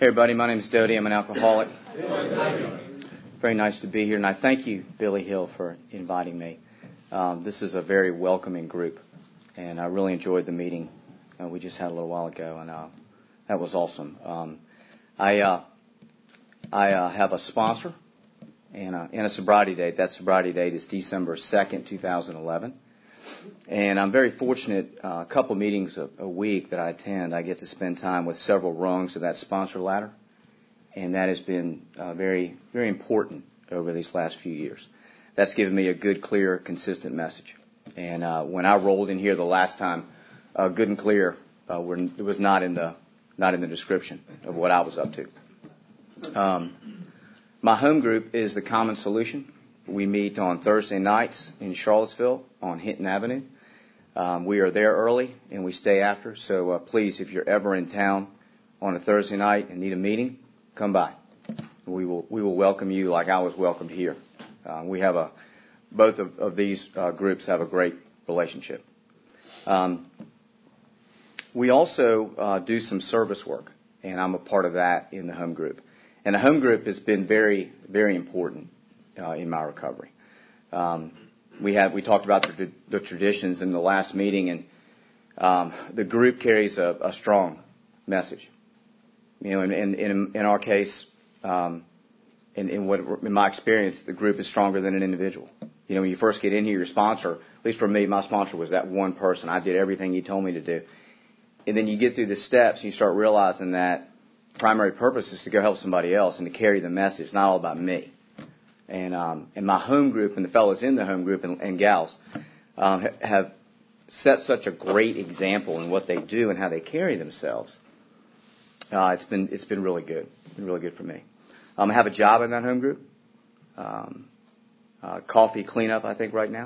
Hey everybody, my name is Dodie. I'm an alcoholic. Very nice to be here, and I thank you, Billy Hill, for inviting me. This is a very welcoming group, and I really enjoyed the meeting we just had a little while ago, and that was awesome. I have a sponsor and a sobriety date. That sobriety date is December 2nd, 2011. And I'm very fortunate, a couple meetings a week that I attend, I get to spend time with several rungs of that sponsor ladder. And that has been very, very important over these last few years. That's given me a good, clear, consistent message. And when I rolled in here the last time, good and clear, it was not in the description of what I was up to. My home group is the Common Solution. We meet on Thursday nights in Charlottesville on Hinton Avenue. We are there early and we stay after. So please, if you're ever in town on a Thursday night and need a meeting, come by. We will welcome you like I was welcomed here. We have both of these groups have a great relationship. We also do some service work, and I'm a part of that in the home group. And the home group has been very, very important in my recovery. We talked about the traditions in the last meeting, and the group carries a strong message. You know, in our case, in my experience, the group is stronger than an individual. You know, when you first get in here, your sponsor, at least for me, my sponsor was that one person. I did everything he told me to do. And then you get through the steps and you start realizing that the primary purpose is to go help somebody else and to carry the message. It's not all about me. And my home group and the fellows in the home group and gals have set such a great example in what they do and how they carry themselves. It's been really good. It's been really good for me. I have a job in that home group. Coffee cleanup, I think, right now.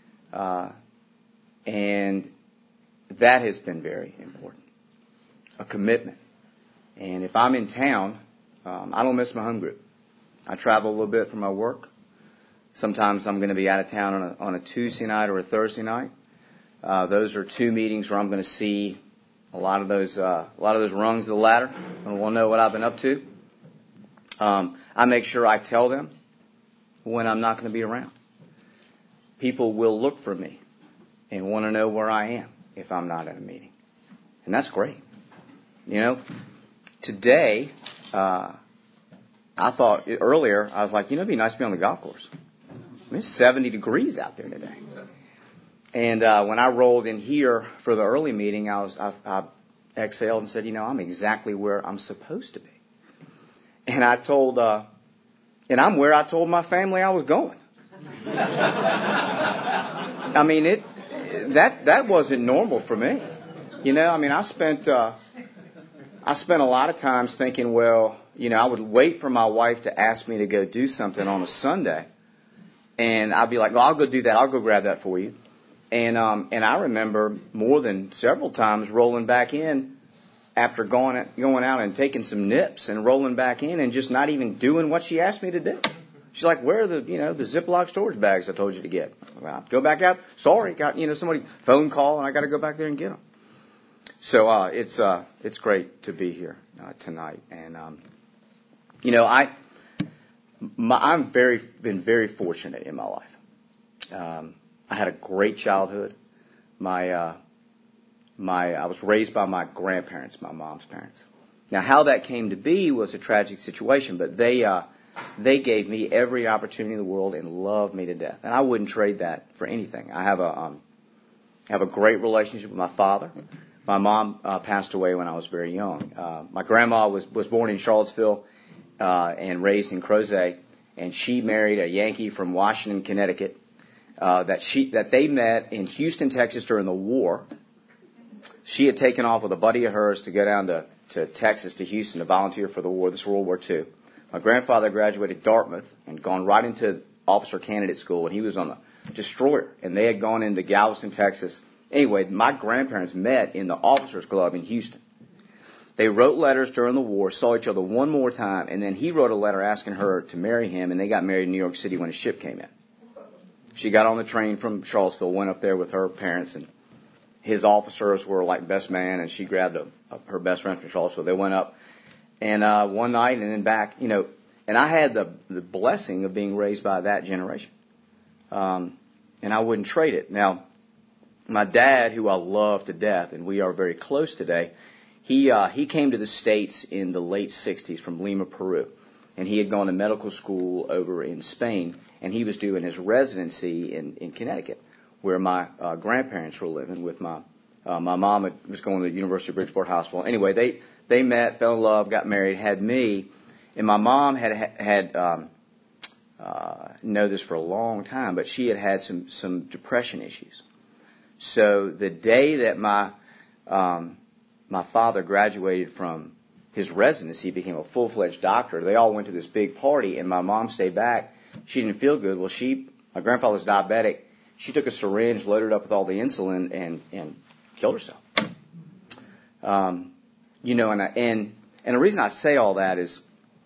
And that has been very important. A commitment. And if I'm in town, I don't miss my home group. I travel a little bit for my work. Sometimes I'm going to be out of town on a Tuesday night or a Thursday night. Those are two meetings where I'm going to see a lot of those rungs of the ladder, and we'll know what I've been up to. I make sure I tell them when I'm not going to be around. People will look for me and want to know where I am if I'm not at a meeting, and that's great. You know, today. I thought earlier, I was like, it'd be nice to be on the golf course. I mean, it's 70 degrees out there today. And when I rolled in here for the early meeting, I exhaled and said, I'm exactly where I'm supposed to be. And I told, and I'm where I told my family I was going. I mean, that wasn't normal for me. I spent a lot of times thinking, well, I would wait for my wife to ask me to go do something on a Sunday, and I'd be like, well, I'll go do that. I'll go grab that for you. And I remember more than several times rolling back in after going out and taking some nips and rolling back in and just not even doing what she asked me to do. She's like, where are the Ziploc storage bags I told you to get? Well, go back out. Sorry, got, somebody phone call and I got to go back there and get them. So it's great to be here tonight, and I'm been very fortunate in my life. I had a great childhood. I was raised by my grandparents, my mom's parents. Now, how that came to be was a tragic situation, but they gave me every opportunity in the world and loved me to death, and I wouldn't trade that for anything. I have a great relationship with my father. My mom passed away when I was very young. My grandma was born in Charlottesville and raised in Crozet, and she married a Yankee from Washington, Connecticut. That they met in Houston, Texas during the war. She had taken off with a buddy of hers to go down to Texas, to Houston, to volunteer for the war. This is World War II. My grandfather graduated Dartmouth and gone right into officer candidate school, and he was on a destroyer, and they had gone into Galveston, Texas. Anyway, my grandparents met in the officers' club in Houston. They wrote letters during the war, saw each other one more time, and then he wrote a letter asking her to marry him, and they got married in New York City when a ship came in. She got on the train from Charlottesville, went up there with her parents, and his officers were like best man, and she grabbed her best friend from Charlottesville. They went up, And one night and then back, and I had the blessing of being raised by that generation. And I wouldn't trade it. Now, my dad, who I love to death, and we are very close today, he came to the States in the late 60s from Lima, Peru. And he had gone to medical school over in Spain, and he was doing his residency in Connecticut, where my grandparents were living with my mom was going to the University of Bridgeport Hospital. Anyway, they met, fell in love, got married, had me, and my mom had know this for a long time, but she had some depression issues. So the day that my father graduated from his residency, became a full-fledged doctor, they all went to this big party, and my mom stayed back. She didn't feel good. Well, my grandfather's diabetic. She took a syringe, loaded it up with all the insulin, and killed herself. And the reason I say all that is,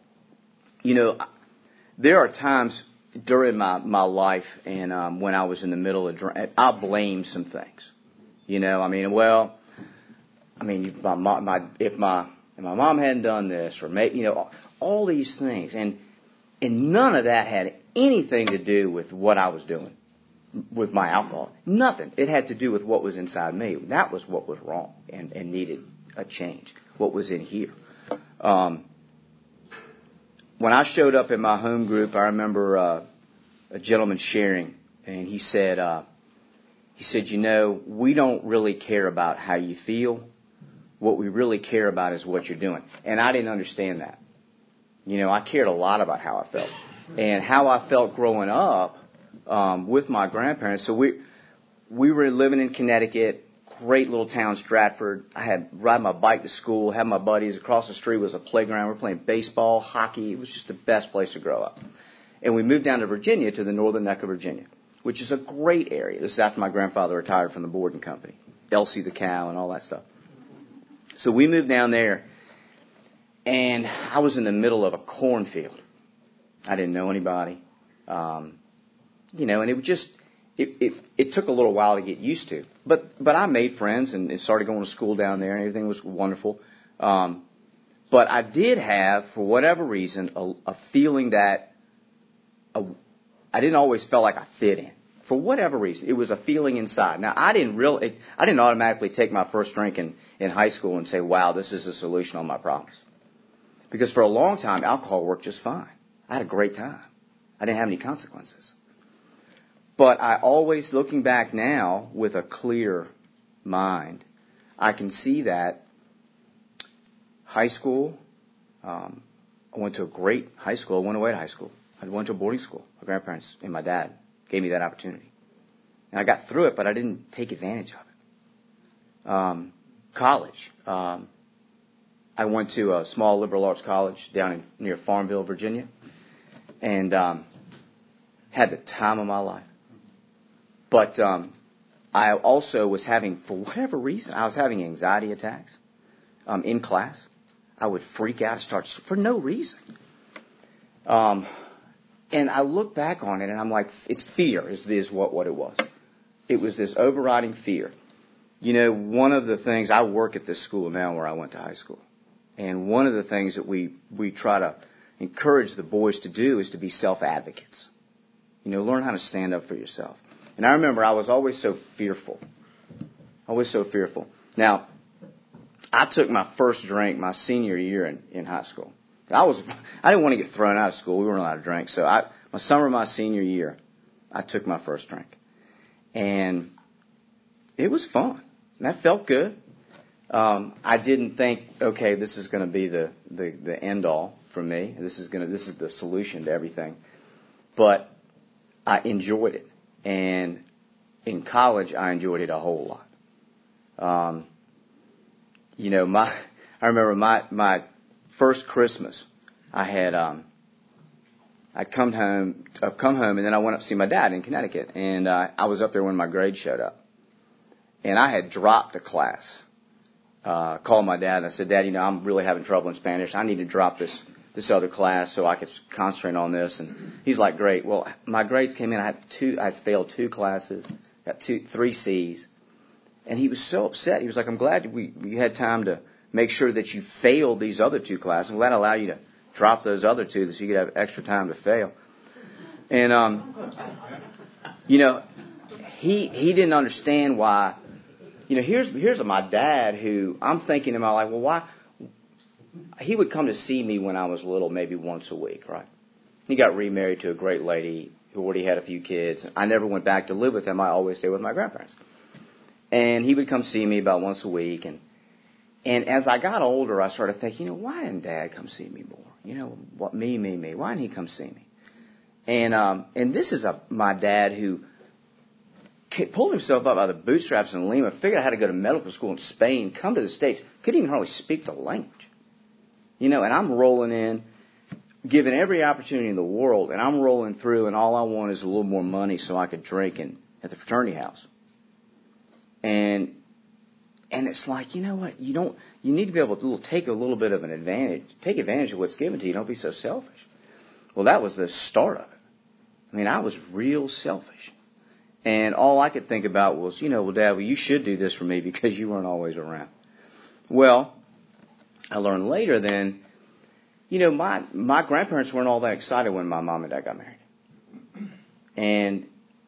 there are times during my life and when I was in the middle of I blamed some things. If my mom hadn't done this, or maybe, all these things, and none of that had anything to do with what I was doing with my alcohol. Nothing. It had to do with what was inside me. That was what was wrong and needed a change. What was in here. When I showed up in my home group, I remember a gentleman sharing, and he said, we don't really care about how you feel. What we really care about is what you're doing. And I didn't understand that. I cared a lot about how I felt. And how I felt growing up with my grandparents. So we were living in Connecticut, great little town, Stratford. I had ride my bike to school, had my buddies. Across the street was a playground. We were playing baseball, hockey. It was just the best place to grow up. And we moved down to Virginia, to the northern neck of Virginia, which is a great area. This is after my grandfather retired from the boarding company, Elsie the cow and all that stuff. So we moved down there, and I was in the middle of a cornfield. I didn't know anybody, and it was just it took a little while to get used to. But I made friends and started going to school down there, and everything was wonderful. But I did have, for whatever reason, a feeling that I didn't always feel like I fit in. For whatever reason, it was a feeling inside. Now, I didn't automatically take my first drink in high school and say, wow, this is the solution on my problems. Because for a long time, alcohol worked just fine. I had a great time. I didn't have any consequences. But I always, looking back now with a clear mind, I can see that high school, I went to a great high school. I went away to high school. I went to a boarding school. My grandparents and my dad gave me that opportunity. And I got through it, but I didn't take advantage of it. College. I went to a small liberal arts college down near Farmville, Virginia, and had the time of my life. But I also was having, for whatever reason, I was having anxiety attacks in class. I would freak out, for no reason. And I look back on it, and I'm like, it's fear is what it was. It was this overriding fear. One of the things, I work at this school now where I went to high school. And one of the things that we try to encourage the boys to do is to be self-advocates. Learn how to stand up for yourself. And I remember I was always so fearful. Now, I took my first drink my senior year in high school. I didn't want to get thrown out of school. We weren't allowed to drink. So my summer of my senior year, I took my first drink. And it was fun. And that felt good. I didn't think, okay, this is going to be the end all for me. This is the solution to everything. But I enjoyed it. And in college, I enjoyed it a whole lot. I remember my first Christmas, I'd come home, and then I went up to see my dad in Connecticut, and I was up there when my grades showed up, and I had dropped a class. Called my dad and I said, Dad, I'm really having trouble in Spanish. I need to drop this other class so I could concentrate on this. And he's like, great. Well, my grades came in. I failed 2 classes, got 3 C's. And he was so upset. He was like, I'm glad you had time to make sure that you failed these other 2 classes. Well, that allow you to drop those other 2 so you could have extra time to fail. And, he didn't understand why. Here's my dad who I'm thinking in my life, well, why? He would come to see me when I was little, maybe once a week, right? He got remarried to a great lady who already had a few kids. I never went back to live with him. I always stayed with my grandparents. And he would come see me about once a week. And as I got older, I started thinking, why didn't Dad come see me more? Me. Why didn't he come see me? And this is my dad who pulled himself up out of the bootstraps in Lima, figured out how to go to medical school in Spain, come to the States, couldn't even hardly speak the language. And I'm rolling in, given every opportunity in the world, and I'm rolling through, and all I want is a little more money so I could drink at the fraternity house. And it's like, you know what? You need to be able to take a little bit of an advantage, take advantage of what's given to you. Don't be so selfish. Well, that was the start of it. I was real selfish. And all I could think about was, well, Dad, you should do this for me because you weren't always around. Well, I learned later then, my grandparents weren't all that excited when my mom and Dad got married. And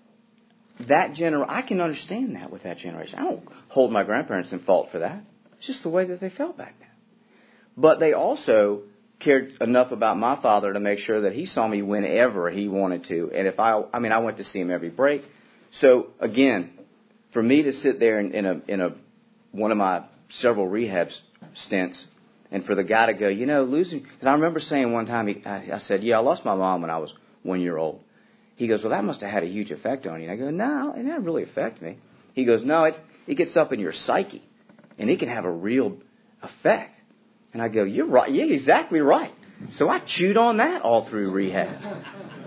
I can understand that with that generation. I don't hold my grandparents in fault for that. It's just the way that they felt back then. But they also cared enough about my father to make sure that he saw me whenever he wanted to. And if I went to see him every break. So again, for me to sit there in one of my several rehab stints, and for the guy to go, losing, because I remember saying one time, I said, I lost my mom when I was 1 year old. He goes, well, that must have had a huge effect on you. And I go, no, it didn't really affect me. He goes, no, it gets up in your psyche, and it can have a real effect. And I go, you're right. Yeah, exactly right. So I chewed on that all through rehab.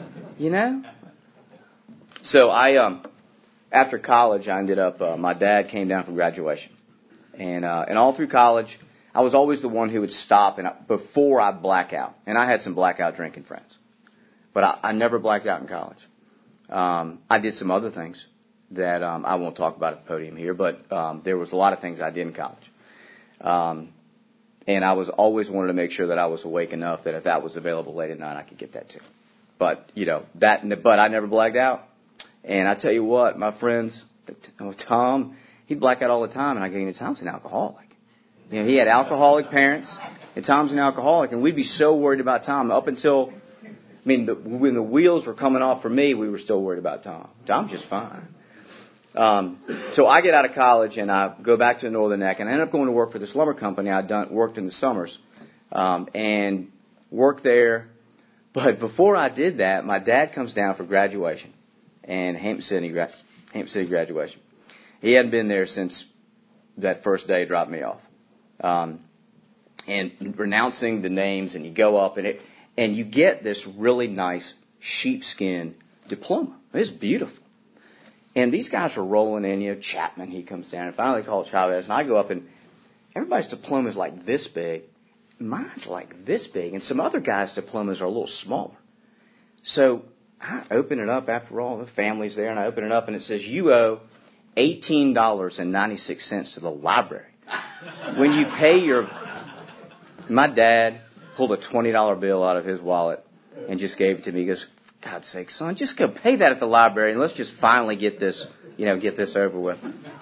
So after college, I ended up, my dad came down for graduation. And all through college, I was always the one who would stop before I black out. And I had some blackout drinking friends. But I never blacked out in college. I did some other things that I won't talk about at the podium here, but there was a lot of things I did in college. And I was always wanted to make sure that I was awake enough that if that was available late at night, I could get that too. But, but I never blacked out. And I tell you what, my friends, Tom, he'd black out all the time, and I go, Tom's an alcoholic. He had alcoholic parents, and Tom's an alcoholic, and we'd be so worried about Tom up until, when the wheels were coming off for me, we were still worried about Tom. Tom's just fine. So I get out of college, and I go back to the Northern Neck, and I end up going to work for this lumber company. Worked in the summers, and worked there. But before I did that, my dad comes down for graduation, and Hampton City graduation. He hadn't been there since that first day dropped me off. And renouncing the names, and you go up, and you get this really nice sheepskin diploma. It's beautiful. And these guys are rolling in, Chapman, he comes down, and finally they call it Chavez, and I go up, and everybody's diploma is like this big. Mine's like this big, and some other guys' diplomas are a little smaller. So I open it up after all, the family's there, and I open it up, and it says, you owe $18.96 to the library. When you pay my dad pulled a $20 bill out of his wallet and just gave it to me. He goes, God's sake, son, just go pay that at the library and let's just finally get this over with.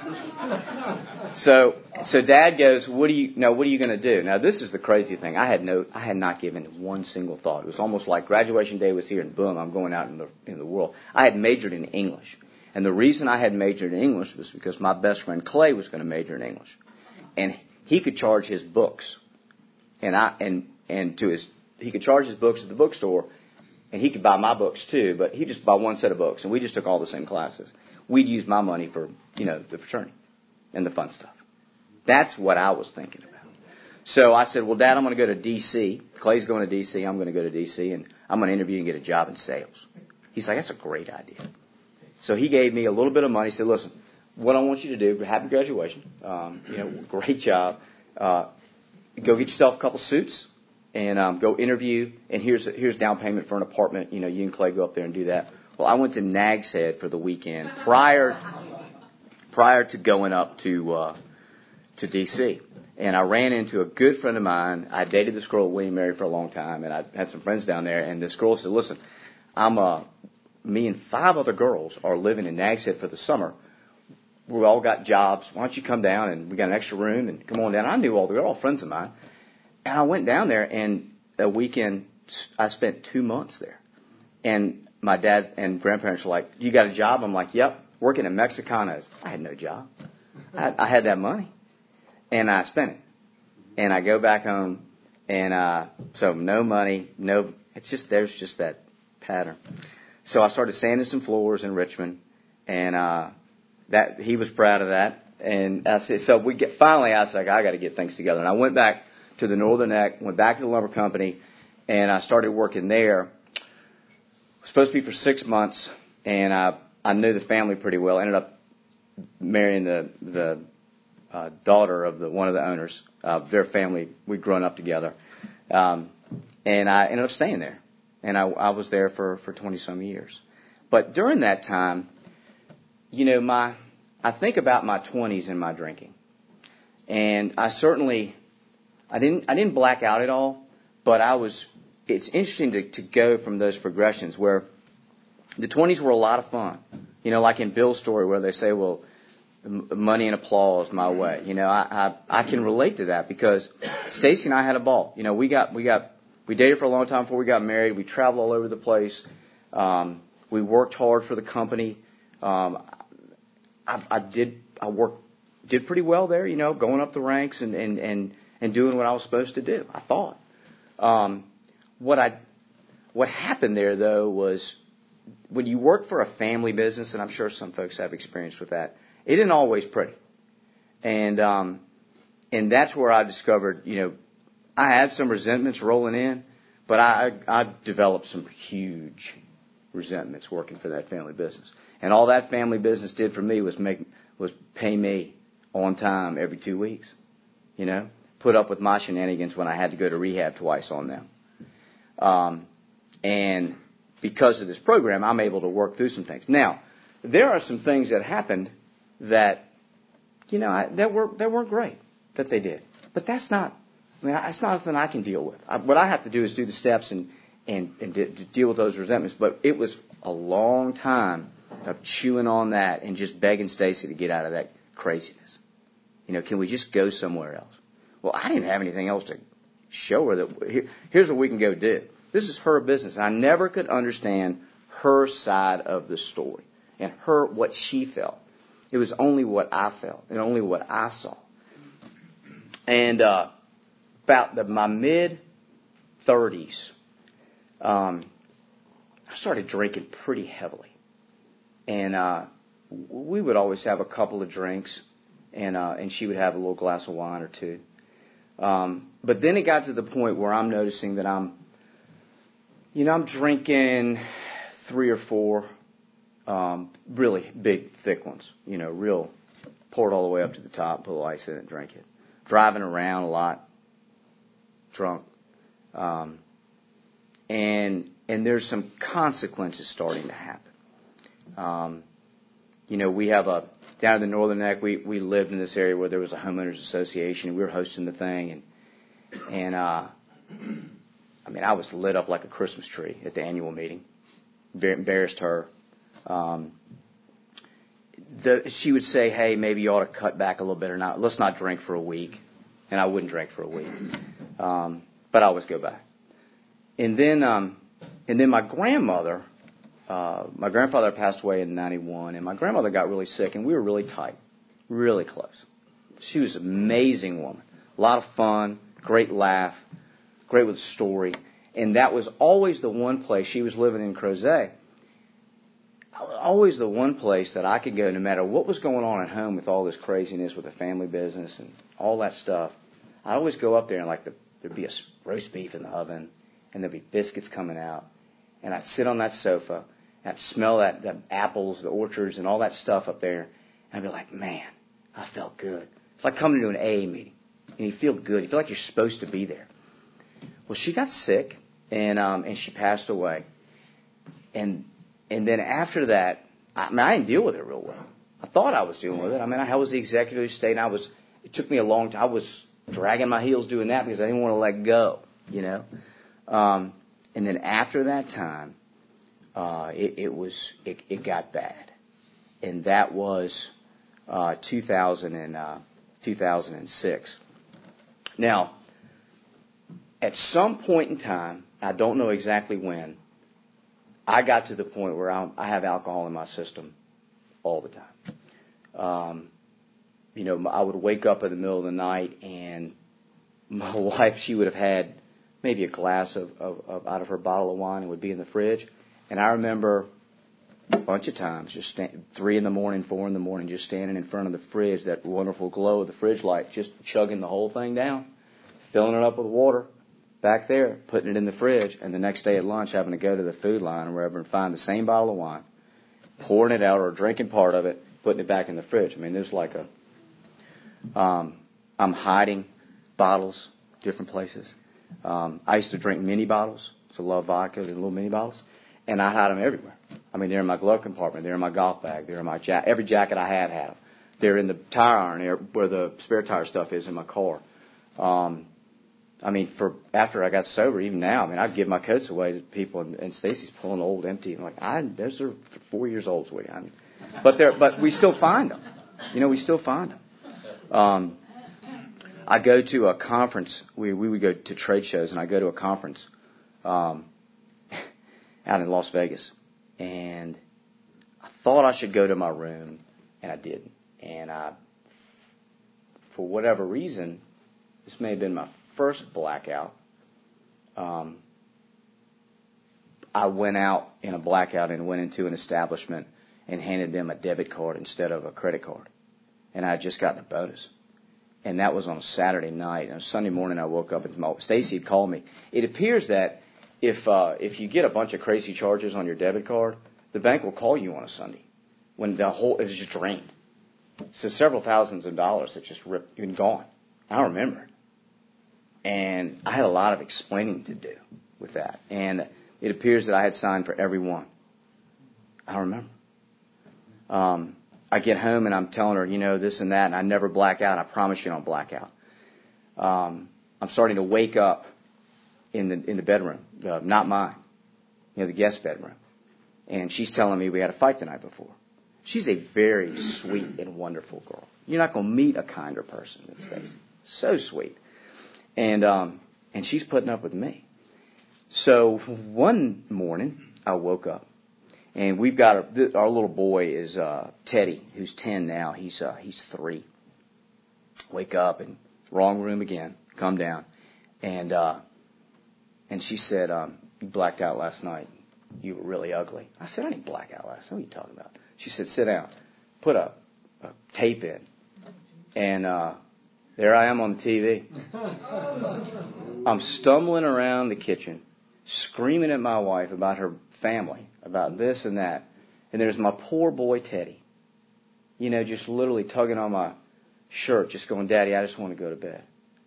So Dad goes, what are you going to do? Now, this is the crazy thing. I had not given one single thought. It was almost like graduation day was here and boom, I'm going out in the world. I had majored in English. And the reason I had majored in English was because my best friend Clay was going to major in English. And he could charge his books. He could charge his books at the bookstore, and he could buy my books too, but he just buy one set of books, and we just took all the same classes. We'd use my money for, the fraternity and the fun stuff. That's what I was thinking about. So I said, well, Dad, I'm going to go to D.C. Clay's going to D.C. I'm going to go to D.C., and I'm going to interview and get a job in sales. He's like, that's a great idea. So he gave me a little bit of money. He said, listen, what I want you to do, happy graduation, great job. Go get yourself a couple suits and go interview. And here's down payment for an apartment. You and Clay go up there and do that. Well, I went to Nag's Head for the weekend prior to going up to D.C. And I ran into a good friend of mine. I dated this girl William Mary for a long time, and I had some friends down there. And this girl said, "Listen, me and 5 other girls are living in Nags Head for the summer. We all got jobs. Why don't you come down, and we got an extra room, and come on down." I knew they're all friends of mine. And I went down there, and a weekend, I spent 2 months there. And my dad and grandparents were like, "You got a job?" I'm like, "Yep, working at Mexicanos." I had no job. I had that money, and I spent it. And I go back home, and so no money, there's just that pattern. So I started sanding some floors in Richmond, and that he was proud of that. And I said, finally I was like, I got to get things together. And I went back to the Northern Neck, went back to the lumber company, and I started working there. It was supposed to be for 6 months, and I knew the family pretty well. I ended up marrying the daughter of one of the owners. Their family, we'd grown up together. And I ended up staying there. And I was there for 20-some years. But during that time, I think about my 20s and my drinking. And I didn't black out at all, but it's interesting to go from those progressions where the 20s were a lot of fun. Like in Bill's story where they say, well, money and applause my way. I can relate to that because Stacy and I had a ball. We dated for a long time before we got married. We traveled all over the place. We worked hard for the company. I did pretty well there, going up the ranks and doing what I was supposed to do, I thought. What happened there, though, was when you work for a family business, and I'm sure some folks have experience with that, it isn't always pretty. And that's where I discovered, I had some resentments rolling in, but I developed some huge resentments working for that family business. And all that family business did for me was pay me on time every 2 weeks. Put up with my shenanigans when I had to go to rehab twice on them. And because of this program, I'm able to work through some things. Now, there are some things that happened that, that weren't great that they did. But that's not, it's not something I can deal with. What I have to do is do the steps and to deal with those resentments. But it was a long time of chewing on that and just begging Stacy to get out of that craziness. Can we just go somewhere else? Well, I didn't have anything else to show her that here's what we can go do. This is her business. And I never could understand her side of the story and what she felt. It was only what I felt and only what I saw. And about my mid-30s, I started drinking pretty heavily. And we would always have a couple of drinks, and she would have a little glass of wine or two. But then it got to the point where I'm noticing that I'm drinking 3 or 4 really big, thick ones. Real, pour it all the way up to the top, put a little ice in it, drink it. Driving around a lot, drunk. And there's some consequences starting to happen. We have down in the Northern Neck, we lived in this area where there was a homeowners association. We were hosting the thing, and I was lit up like a Christmas tree at the annual meeting. Embarrassed her. She would say, "Hey, maybe you ought to cut back a little bit or not. Let's not drink for a week," and I wouldn't drink for a week, but I always go back. And then my grandmother. My grandfather passed away in 91, and my grandmother got really sick, and we were really tight, really close. She was an amazing woman, a lot of fun, great laugh, great with a story, and that was always the one place. She was living in Crozet. Always the one place that I could go no matter what was going on at home with all this craziness with the family business and all that stuff. I'd always go up there and there'd be a roast beef in the oven, and there'd be biscuits coming out, and I'd sit on that sofa. I'd smell the apples, the orchards, and all that stuff up there. And I'd be like, man, I felt good. It's like coming to an AA meeting. And you feel good. You feel like you're supposed to be there. Well, she got sick, and she passed away. And then after that, I didn't deal with it real well. I thought I was dealing with it. I was the executive of state, and it took me a long time. dragging my heels doing that because I didn't want to let go, you know. And then after that time, it got bad, and that was 2006. Now, at some point in time, I don't know exactly when, I got to the point where I have alcohol in my system all the time. You know, I would wake up in the middle of the night, and my wife, she would have had maybe a glass of out of her bottle of wine and would be in the fridge. And I remember a bunch of times just 3 in the morning, 4 in the morning, just standing in front of the fridge, that wonderful glow of the fridge light, just chugging the whole thing down, filling it up with water back there, putting it in the fridge, and the next day at lunch having to go to the food line or wherever and find the same bottle of wine, pouring it out or drinking part of it, putting it back in the fridge. I mean, there's like I'm hiding bottles different places. I used to drink mini bottles. I love vodka, the little mini bottles. And I had them everywhere. I mean, they're in my glove compartment. They're in my golf bag. They're in my every jacket I had them. They're in the tire iron where the spare tire stuff is in my car. I mean, after I got sober, even now, I mean, I'd give my coats away to people, and Stacy's pulling old empty. I'm like, those are 4 years old, sweetie. But we still find them. You know, we still find them. I go to a conference. We would go to trade shows, and I go to a conference out in Las Vegas. And I thought I should go to my room, and I didn't. And for whatever reason, this may have been my first blackout. I went out in a blackout and went into an establishment and handed them a debit card instead of a credit card. And I had just gotten a bonus. And that was on a Saturday night. And on Sunday morning, I woke up and Stacy had called me. It appears that if you get a bunch of crazy charges on your debit card, the bank will call you on a Sunday when it was just drained. So several thousands of dollars that just ripped and gone. I remember it. And I had a lot of explaining to do with that. And it appears that I had signed for every one. I remember. I get home and I'm telling her, you know, this and that, and I never black out. I promise you I don't black out. I'm starting to wake up in the bedroom, not mine, you know, the guest bedroom. And she's telling me we had a fight the night before. She's a very sweet and wonderful girl. You're not going to meet a kinder person than Stacy. So sweet. And she's putting up with me. So one morning I woke up. And we've got our little boy is Teddy, who's 10 now. He's 3. Wake up and wrong room again. Come down, and she said, "You blacked out last night. You were really ugly." I said, "I didn't black out last night. What are you talking about?" She said, "Sit down. Put a tape in." And there I am on the TV. I'm stumbling around the kitchen, screaming at my wife about her family, about this and that. And there's my poor boy Teddy, you know, just literally tugging on my shirt, just going, "Daddy, I just want to go to bed."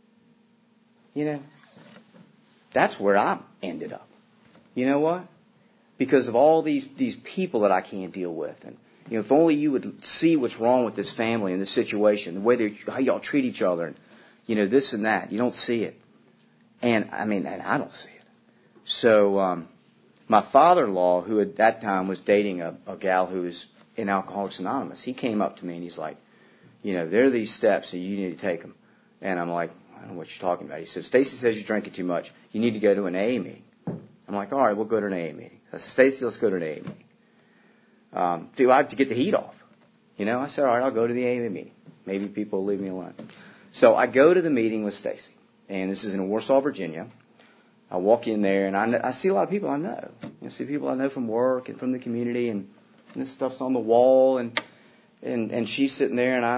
You know, that's where I ended up. You know what? Because of all these people that I can't deal with. And, you know, if only you would see what's wrong with this family and this situation, the way how y'all treat each other, and, you know, this and that. You don't see it. And I don't see it. So, my father-in-law, who at that time was dating a gal who was in Alcoholics Anonymous, he came up to me and he's like, you know, there are these steps and you need to take them. And I'm like, I don't know what you're talking about. He said, "Stacy says you're drinking too much. You need to go to an AA meeting." I'm like, "All right, we'll go to an AA meeting." I said, "Stacy, let's go to an AA meeting." Do I have to get the heat off? You know, I said, "All right, I'll go to the AA meeting. Maybe people will leave me alone." So I go to the meeting with Stacy. And this is in Warsaw, Virginia. I walk in there, and I see a lot of people I know. I see people I know from work and from the community, and this stuff's on the wall, and she's sitting there, and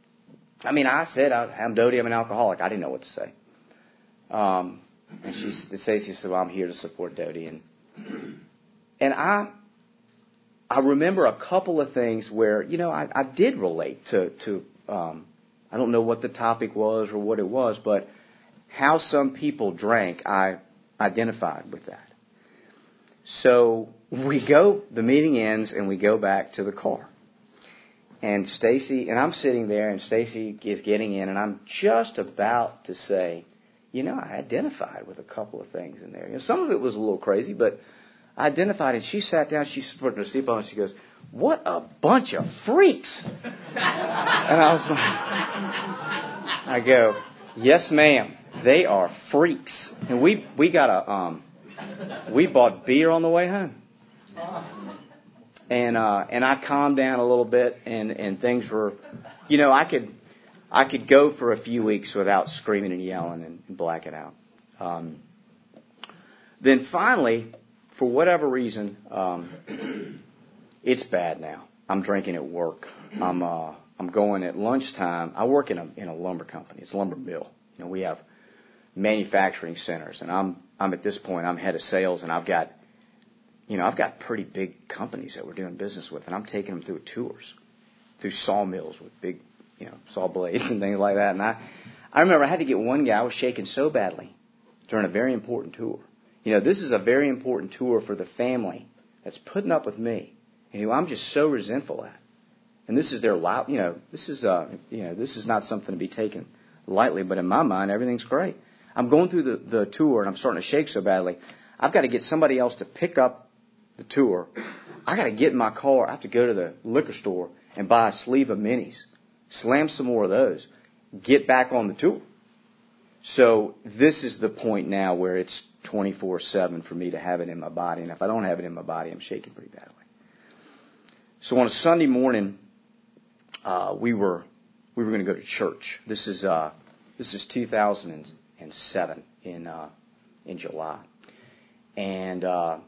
I said, "I'm Dodie, I'm an alcoholic." I didn't know what to say. And Stacy said, "Well, I'm here to support Dodie." And I remember a couple of things where, you know, I did relate to I don't know what the topic was or what it was, but how some people drank, I identified with that. So the meeting ends, and we go back to the car. And Stacy, and I'm sitting there, and Stacy is getting in, and I'm just about to say, I identified with a couple of things in there. Some of it was a little crazy, but I identified, and she sat down, she put her seatbelt on, and she goes, "What a bunch of freaks." And I was like, I go, "Yes, ma'am, they are freaks." And we bought beer on the way home. And I calmed down a little bit, and things were, I could go for a few weeks without screaming and yelling and blacking out. Then finally, for whatever reason, it's bad now. I'm drinking at work. I'm going at lunchtime. I work in a lumber company. It's a lumber mill. We have manufacturing centers, and I'm at this point, I'm head of sales, and I've got pretty big companies that we're doing business with, and I'm taking them through tours, through sawmills with big, saw blades and things like that. And I remember I had to get one guy. I was shaking so badly during a very important tour. This is a very important tour for the family that's putting up with me, and who I'm just so resentful at. And this is their life. This is not something to be taken lightly. But in my mind, everything's great. I'm going through the tour, and I'm starting to shake so badly. I've got to get somebody else to pick up the tour. I got to get in my car. I have to go to the liquor store and buy a sleeve of minis, slam some more of those, get back on the tour. So this is the point now where it's 24/7 for me to have it in my body. And if I don't have it in my body, I'm shaking pretty badly. So on a Sunday morning, we were going to go to church. This is 2007 in July, and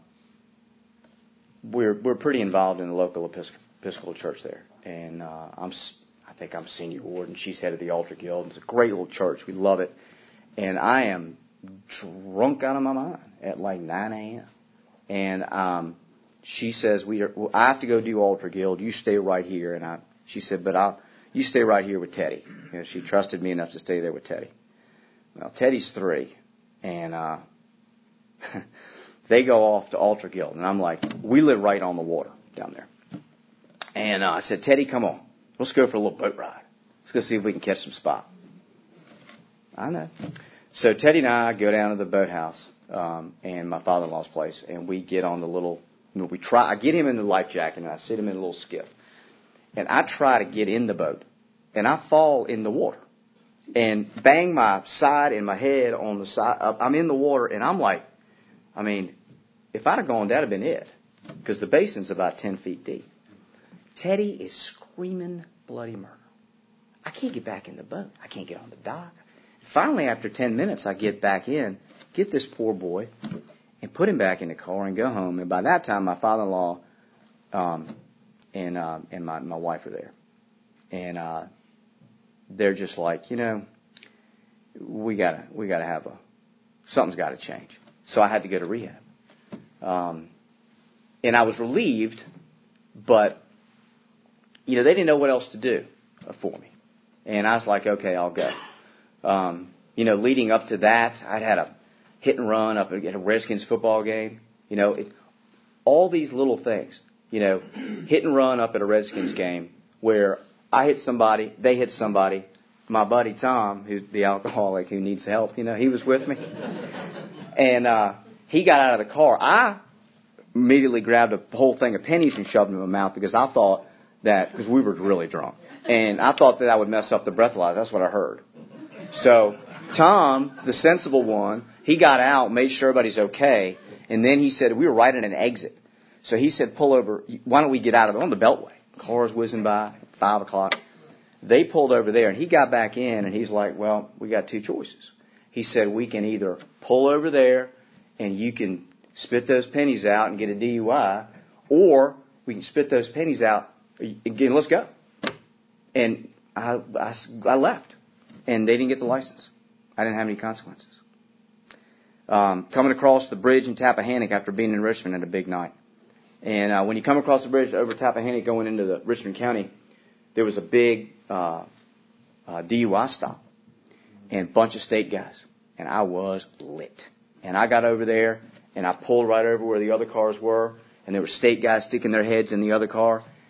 we're pretty involved in the local Episcopal church there. And I think I'm senior warden. She's head of the altar guild. It's a great little church. We love it. And I am drunk out of my mind at like 9 a.m. And she says, I have to go do altar guild. You stay right here. And she said, but you stay right here with Teddy. She trusted me enough to stay there with Teddy. Well, Teddy's 3, and they go off to altar guild. And I'm like, we live right on the water down there. And I said, Teddy, come on. Let's go for a little boat ride. Let's go see if we can catch some spot. I know. So Teddy and I go down to the boathouse and my father-in-law's place, and we get on the little. I get him in the life jacket, and I sit him in a little skiff, and I try to get in the boat, and I fall in the water, and bang my side and my head on the side. I'm in the water, and I'm like, if I'd have gone, that'd have been it, because the basin's about 10 feet deep. Teddy is screaming bloody murder. I can't get back in the boat. I can't get on the dock. Finally, after 10 minutes, I get back in, get this poor boy, and put him back in the car and go home. And by that time, my father-in-law and my wife are there. And they're just like, we gotta have something's got to change. So I had to go to rehab. And I was relieved, but they didn't know what else to do for me. And I was like, okay, I'll go. Leading up to that, I'd had a hit and run up at a Redskins football game. All these little things, hit and run up at a Redskins game where I hit somebody, they hit somebody. My buddy Tom, who's the alcoholic who needs help, he was with me. And he got out of the car. I immediately grabbed a whole thing of pennies and shoved them in my mouth because I thought that, because we were really drunk. And I thought that would mess up the breathalyzer. That's what I heard. So Tom, the sensible one, he got out, made sure everybody's okay, and then he said, we were right at an exit. So he said, pull over. Why don't we get out of it on the Beltway? Cars whizzing by, 5 o'clock. They pulled over there, and he got back in, and he's like, well, we got 2 choices. He said, we can either pull over there, and you can spit those pennies out and get a DUI, or we can spit those pennies out, and let's go. And I left, and they didn't get the license. I didn't have any consequences. Coming across the bridge in Tappahannock after being in Richmond at a big night. And when you come across the bridge over Tappahannock going into the Richmond County, there was a big DUI stop and a bunch of state guys. And I was lit. And I got over there, and I pulled right over where the other cars were, and there were state guys sticking their heads in the other car.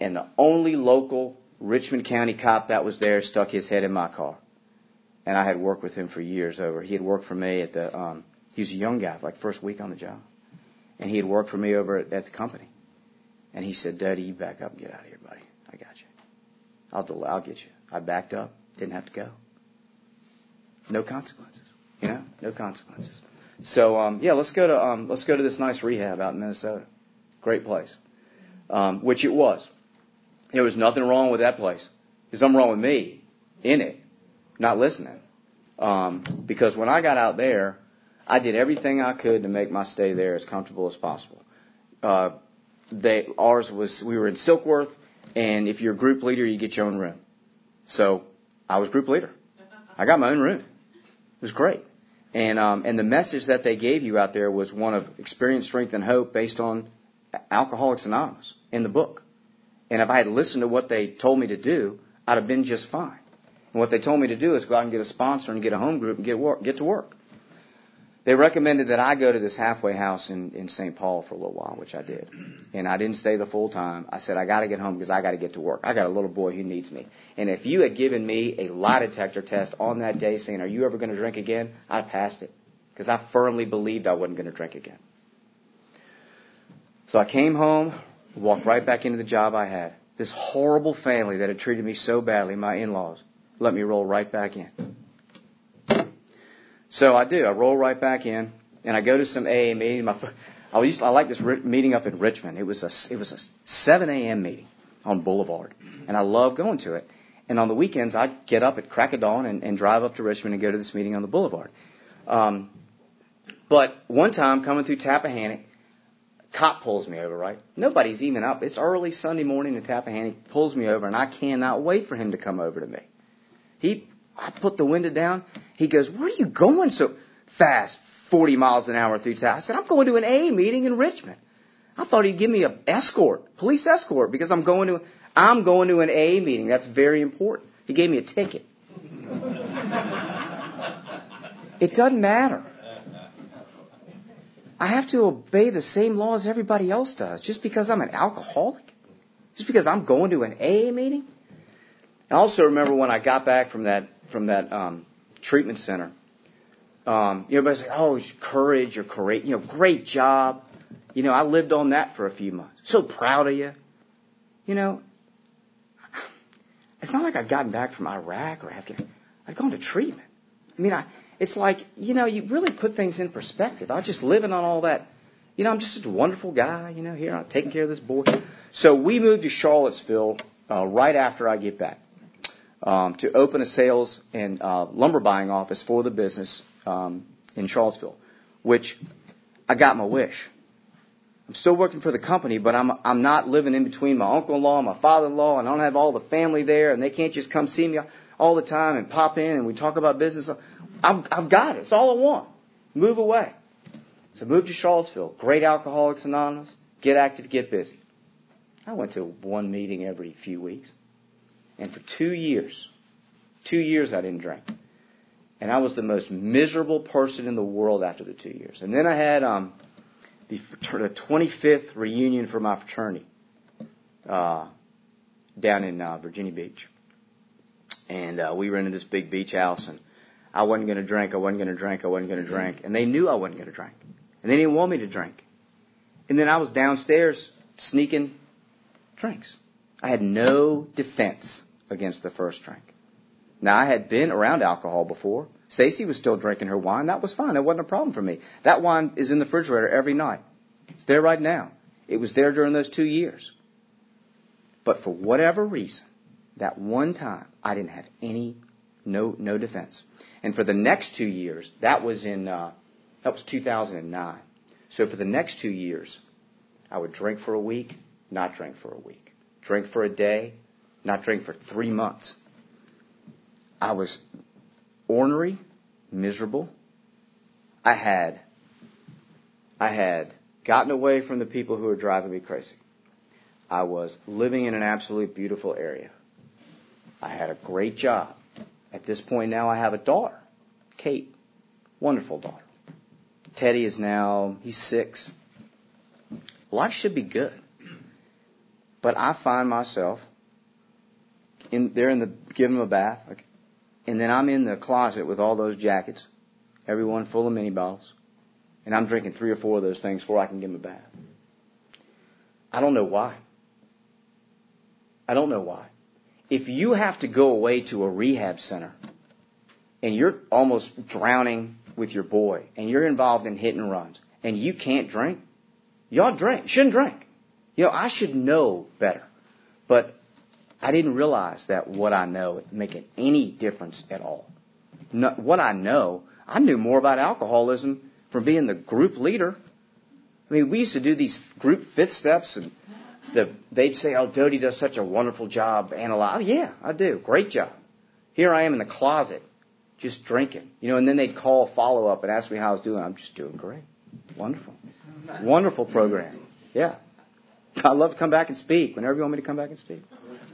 And the only local Richmond County cop that was there stuck his head in my car. And I had worked with him for years over. He had worked for me at the, he was a young guy, like first week on the job. And he had worked for me over at the company. And he said, Daddy, you back up and get out of here, buddy. I got you. I'll get you. I backed up. Didn't have to go. No consequences. No consequences. So, let's go to this nice rehab out in Minnesota. Great place. Which it was. There was nothing wrong with that place. There's something wrong with me in it, not listening. Because when I got out there, I did everything I could to make my stay there as comfortable as possible. We were in Silkworth, and if you're a group leader, you get your own room. So I was group leader. I got my own room. It was great. And the message that they gave you out there was one of experience, strength, and hope based on Alcoholics Anonymous in the book. And if I had listened to what they told me to do, I'd have been just fine. And what they told me to do is go out and get a sponsor and get a home group and get to work. They recommended that I go to this halfway house in St. Paul for a little while, which I did. And I didn't stay the full time. I said, I got to get home because I got to get to work. I got a little boy who needs me. And if you had given me a lie detector test on that day saying, are you ever going to drink again? I'd passed it because I firmly believed I wasn't going to drink again. So I came home, walked right back into the job I had. This horrible family that had treated me so badly, my in-laws, let me roll right back in. So I do. I roll right back in, and I go to some AA meeting. I like this meeting up in Richmond. It was a 7 a.m. meeting on Boulevard, and I love going to it. And on the weekends, I'd get up at crack of dawn and drive up to Richmond and go to this meeting on the Boulevard. But one time, coming through Tappahannock, a cop pulls me over, right? Nobody's even up. It's early Sunday morning in Tappahannock, pulls me over, and I cannot wait for him to come over to me. I put the window down. He goes, where are you going so fast, 40 miles an hour through town? I said, I'm going to an AA meeting in Richmond. I thought he'd give me an escort, police escort, because I'm going to an AA meeting. That's very important. He gave me a ticket. It doesn't matter. I have to obey the same laws everybody else does just because I'm an alcoholic? Just because I'm going to an AA meeting? I also remember when I got back from that treatment center. Everybody's like, "Oh, it's courage, you're great, great job." I lived on that for a few months. So proud of you. It's not like I'd gotten back from Iraq or Afghanistan. I'd gone to treatment. It's like you really put things in perspective. I was just living on all that. I'm just a wonderful guy. Here I'm taking care of this boy. So we moved to Charlottesville right after I get back. To open a sales and lumber buying office for the business in Charlottesville, which I got my wish. I'm still working for the company, but I'm not living in between my uncle-in-law and my father-in-law, and I don't have all the family there, and they can't just come see me all the time and pop in and we talk about business. I've got it. It's all I want. Move away. So move to Charlottesville. Great Alcoholics Anonymous. Get active, get busy. I went to one meeting every few weeks. And for 2 years I didn't drink. And I was the most miserable person in the world after the 2 years. And then I had the 25th reunion for my fraternity down in Virginia Beach. And we rented this big beach house, and I wasn't going to drink. And they knew I wasn't going to drink. And they didn't want me to drink. And then I was downstairs sneaking drinks. I had no defense against the first drink. Now, I had been around alcohol before. Stacy was still drinking her wine. That was fine. That wasn't a problem for me. That wine is in the refrigerator every night. It's there right now. It was there during those 2 years. But for whatever reason, that one time, I didn't have no defense. And for the next 2 years, that was 2009. So for the next 2 years, I would drink for a week, not drink for a week. Drink for a day, not drink for 3 months. I was ornery, miserable. I had gotten away from the people who were driving me crazy. I was living in an absolute beautiful area. I had a great job. At this point now, I have a daughter, Kate, wonderful daughter. Teddy is now, he's 6. Life should be good. But I find myself giving them a bath, and then I'm in the closet with all those jackets, every one full of mini bottles, and I'm drinking 3 or 4 of those things before I can give them a bath. I don't know why. I don't know why. If you have to go away to a rehab center and you're almost drowning with your boy and you're involved in hit and runs and you can't drink, you ought to drink. You shouldn't drink. I should know better. But I didn't realize that what I know is making any difference at all. What I knew more about alcoholism from being the group leader. I mean, we used to do these group 5th steps, and they'd say, "Oh, Dodie does such a wonderful job analyzing." Oh, yeah, I do. Great job. Here I am in the closet, just drinking. And then they'd call follow-up and ask me how I was doing. I'm just doing great. Wonderful. Wonderful program. Yeah. I'd love to come back and speak whenever you want me to come back and speak.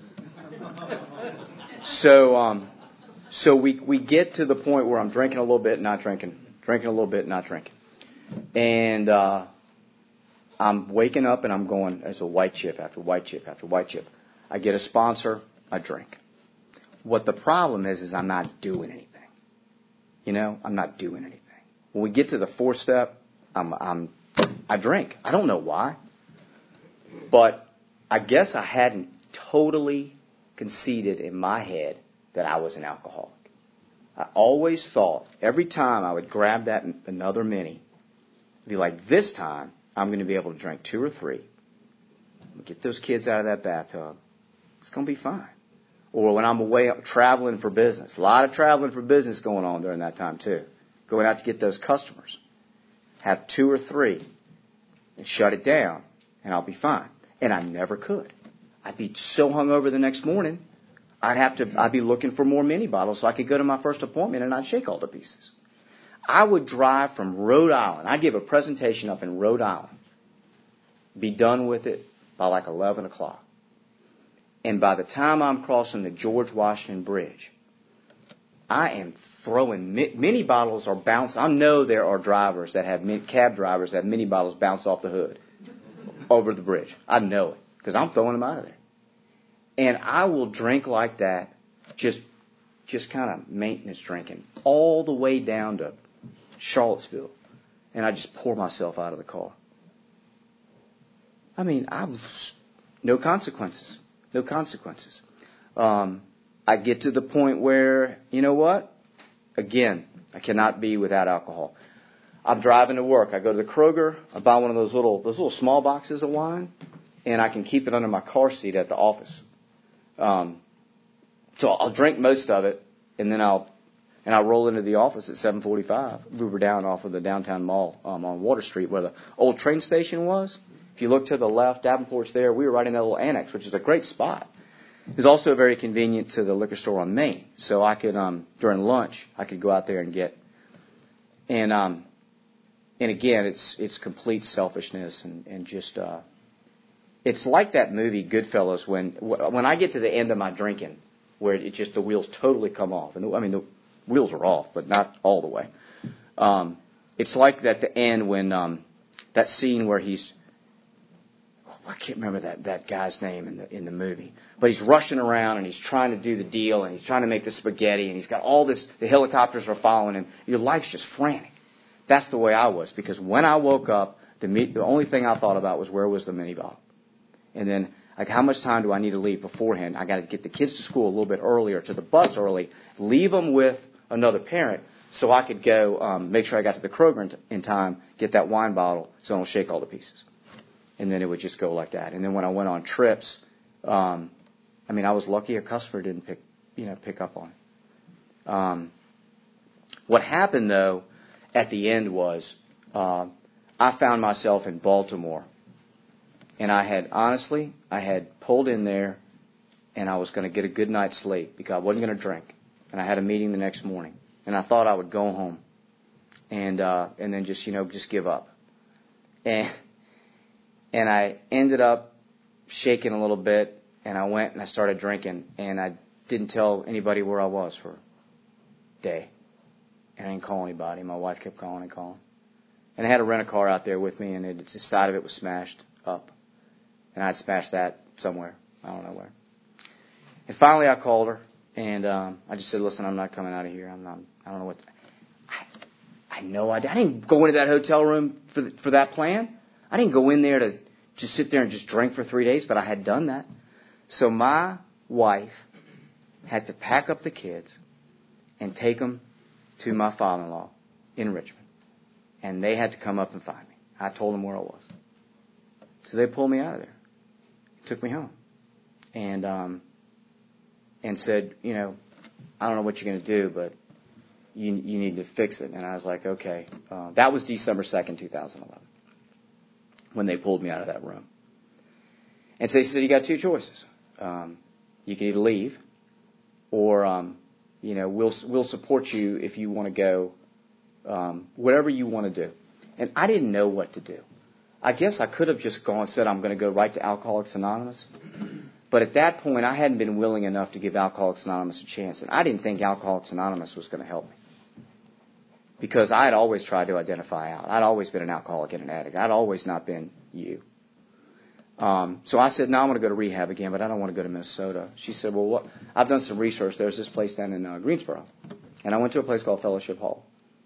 So we get to the point where I'm drinking a little bit, not drinking. Drinking a little bit, not drinking. And I'm waking up and I'm going, there's a white chip after white chip after white chip. I get a sponsor, I drink. What the problem is I'm not doing anything. I'm not doing anything. When we get to the 4th step, I drink. I don't know why. But I guess I hadn't totally conceded in my head that I was an alcoholic. I always thought every time I would grab that another mini, be like, this time I'm going to be able to drink 2 or 3. Get those kids out of that bathtub. It's going to be fine. Or when I'm away traveling for business. A lot of traveling for business going on during that time too. Going out to get those customers. Have 2 or 3 and shut it down and I'll be fine. And I never could. I'd be so hungover the next morning, I'd be looking for more mini bottles so I could go to my first appointment and I'd shake all to pieces. I would drive from Rhode Island. I'd give a presentation up in Rhode Island. Be done with it by like 11 o'clock. And by the time I'm crossing the George Washington Bridge, I am throwing mini bottles are bouncing. I know there are drivers that have cab drivers that have mini bottles bounce off the hood over the bridge. I know it because I'm throwing them out of there. And I will drink like that, just kind of maintenance drinking, all the way down to Charlottesville. And I just pour myself out of the car. I mean, no consequences. No consequences. I get to the point where, you know what? Again, I cannot be without alcohol. I'm driving to work. I go to the Kroger. I buy one of those little small boxes of wine, and I can keep it under my car seat at the office. So I'll drink most of it, and then I'll roll into the office at 7:45. We were down off of the downtown mall on Water Street where the old train station was. If you look to the left, Davenport's there. We were right in that little annex, which is a great spot. It's also very convenient to the liquor store on Main. So I could, during lunch, I could go out there and get. And again, it's complete selfishness and just. It's like that movie Goodfellas when I get to the end of my drinking, where it just the wheels totally come off. And I mean the wheels are off, but not all the way. It's like at the end when that scene where he's. I can't remember that guy's name in the movie. But he's rushing around and he's trying to do the deal and he's trying to make the spaghetti and he's got all this, the helicopters are following him. Your life's just frantic. That's the way I was because when I woke up, the only thing I thought about was where was the mini bottle. And then, like, how much time do I need to leave beforehand? I got to get the kids to school a little bit earlier, to the bus early, leave them with another parent so I could go make sure I got to the Kroger in time, get that wine bottle so I don't shake all the pieces. And then it would just go like that. And then when I went on trips, I was lucky a customer didn't pick up on it. What happened though, at the end was, I found myself in Baltimore, and I had pulled in there, and I was going to get a good night's sleep because I wasn't going to drink, and I had a meeting the next morning, and I thought I would go home, and then just give up, and I ended up shaking a little bit, and I went and I started drinking, and I didn't tell anybody where I was for a day. And I didn't call anybody. My wife kept calling and calling. And I had to rent a car out there with me, and the side of it was smashed up. And I'd smashed that somewhere. I don't know where. And finally I called her, and I just said, listen, I'm not coming out of here. I don't know what. I know I didn't go into that hotel room for that plan. I didn't go in there to just sit there and just drink for 3 days, but I had done that. So my wife had to pack up the kids and take them to my father-in-law in Richmond. And they had to come up and find me. I told them where I was. So they pulled me out of there, took me home, and said, you know, I don't know what you're going to do, but you need to fix it. And I was like, okay. That was December 2nd, 2011, when they pulled me out of that room. And so they said, you got two choices. You can either leave, or you know, we'll support you if you want to go, whatever you want to do. And I didn't know what to do. I guess I could have just gone and said, I'm going to go right to Alcoholics Anonymous. But at that point, I hadn't been willing enough to give Alcoholics Anonymous a chance. And I didn't think Alcoholics Anonymous was going to help me. Because I had always tried to identify out. I'd always been an alcoholic and an addict. I'd always not been you. So I said, no, I'm going to go to rehab again, but I don't want to go to Minnesota. She said, well, what? I've done some research. There's this place down in Greensboro. And I went to a place called Fellowship Hall.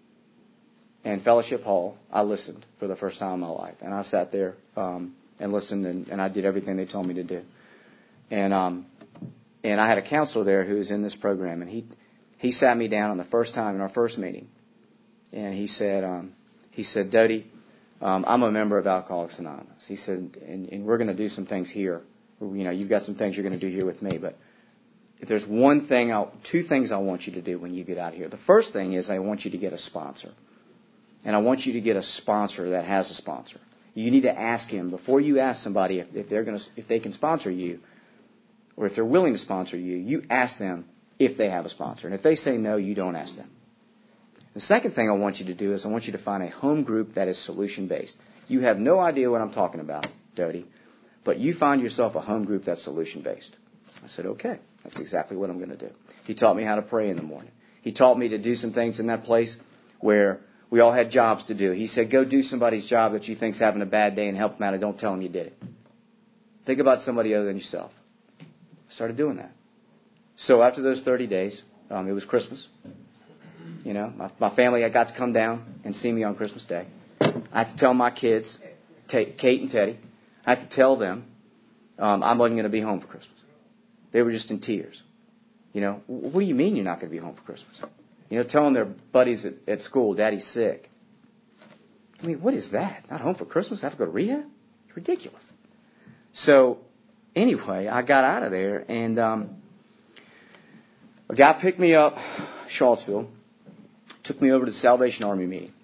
And Fellowship Hall, I listened for the first time in my life. And I sat there and listened, and I did everything they told me to do. And I had a counselor there who was in this program, and he sat me down on the first time in our first meeting. And he said, Dodie, I'm a member of Alcoholics Anonymous. He said, and we're going to do some things here. You know, you've got some things you're going to do here with me, but if there's two things I want you to do when you get out of here. The first thing is I want you to get a sponsor. And I want you to get a sponsor that has a sponsor. You need to ask him before you ask somebody if they can sponsor you, or if they're willing to sponsor you. You ask them if they have a sponsor, and if they say no, you don't ask them. The second thing I want you to do is I want you to find a home group that is solution based. You have no idea what I'm talking about, Dodie, but you find yourself a home group that's solution based. I said, okay, that's exactly what I'm going to do. He taught me how to pray in the morning. He taught me to do some things in that place where we all had jobs to do. He said, go do somebody's job that you think's having a bad day and help them out, and don't tell them you did it. Think about somebody other than yourself. I started doing that. So after those 30 days, it was Christmas. You know, my family had got to come down and see me on Christmas Day. I had to tell my kids, Kate and Teddy, I had to tell them I wasn't going to be home for Christmas. They were just in tears. You know, what do you mean you're not going to be home for Christmas? You know, telling their buddies at school, Daddy's sick. I mean, what is that? Not home for Christmas? I have to go to rehab? It's ridiculous. So, anyway, I got out of there, and a guy picked me up, Charlottesville, took me over to the Salvation Army meeting.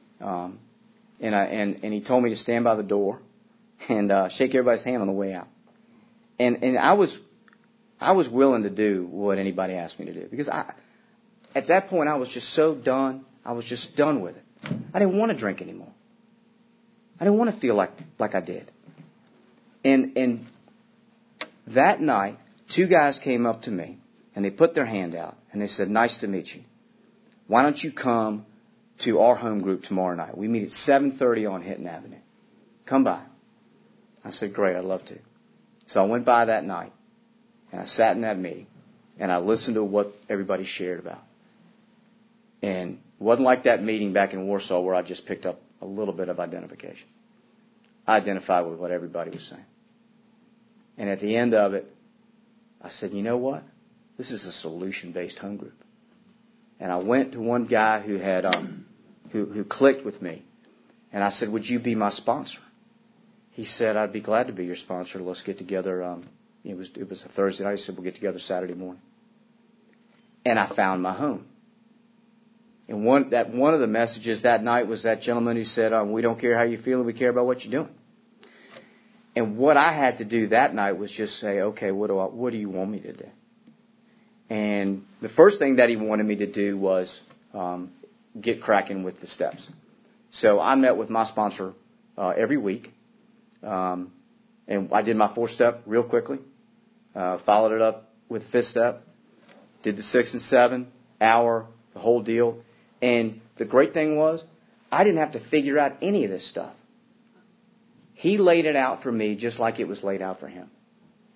And he told me to stand by the door and shake everybody's hand on the way out. And I was willing to do what anybody asked me to do, because at that point I was just so done. I was just done with it. I didn't want to drink anymore. I didn't want to feel like I did. And that night, two guys came up to me and they put their hand out and they said, nice to meet you. Why don't you come to our home group tomorrow night? We meet at 7:30 on Hinton Avenue. Come by. I said, great, I'd love to. So I went by that night, and I sat in that meeting, and I listened to what everybody shared about. And it wasn't like that meeting back in Warsaw where I just picked up a little bit of identification. I identified with what everybody was saying. And at the end of it, I said, you know what? This is a solution-based home group. And I went to one guy who had who clicked with me, and I said, would you be my sponsor? He said, I'd be glad to be your sponsor. Let's get together. It was a Thursday night. He said, we'll get together Saturday morning. And I found my home. And one of the messages that night was that gentleman who said, we don't care how you feel, we care about what you're doing. And what I had to do that night was just say, okay, what do you want me to do? And the first thing that he wanted me to do was get cracking with the steps. So I met with my sponsor every week. And I did my 4-step real quickly. Followed it up with the 5th step. Did the 6 and 7, hour, the whole deal. And the great thing was, I didn't have to figure out any of this stuff. He laid it out for me just like it was laid out for him.